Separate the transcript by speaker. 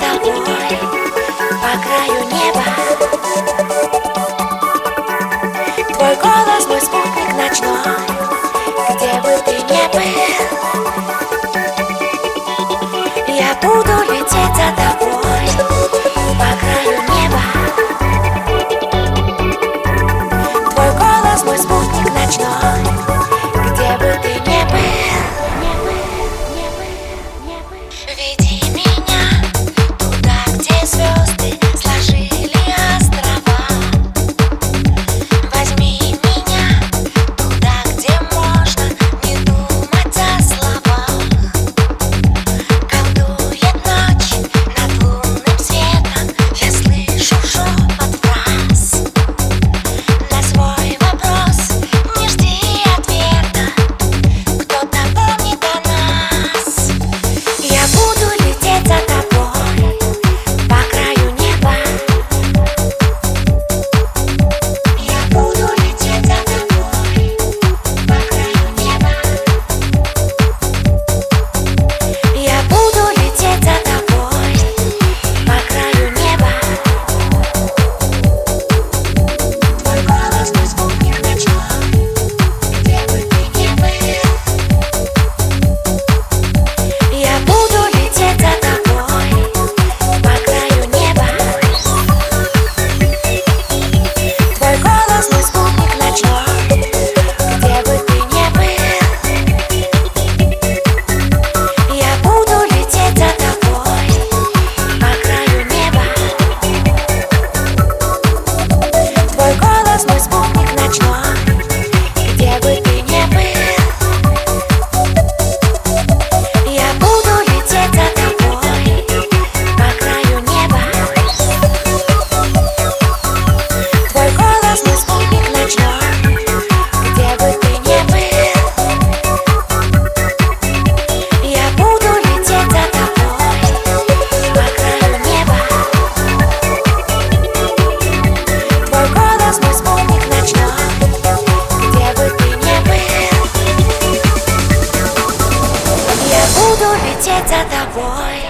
Speaker 1: тобой по краю неба. Твой голос, мой спутник ночной, где бы ты ни был, я буду лететь за тобой по краю неба. Твой голос, мой спутник ночной, где бы ты ни был, веди меня туда, где звезды сложили острова. Возьми меня туда, где можно не думать о словах. Колдует ночь над лунным светом, я слышу шепот фраз. На свой вопрос не жди ответа, кто-то помнит о нас. Я буду лететь за тобой по краю неба. Я буду лететь за тобой по краю неба. Я буду лететь за тобой по краю неба. Твой голос, мой спутник ночной, где бы ты ни был, я буду лететь за тобой по краю неба. Твой голос, мой спутник ночной, где бы ты ни был, я буду лететь за тобой по краю неба. Твой голос, мой спутник ночной, где бы ты ни был, я буду лететь за тобой по краю неба. Твой голос, мой спутник ночной, где бы ты ни был, я буду лететь за тобой по краю неба. Твой голос, мой спутник ночной, где бы ты ни был, я буду лететь за тобой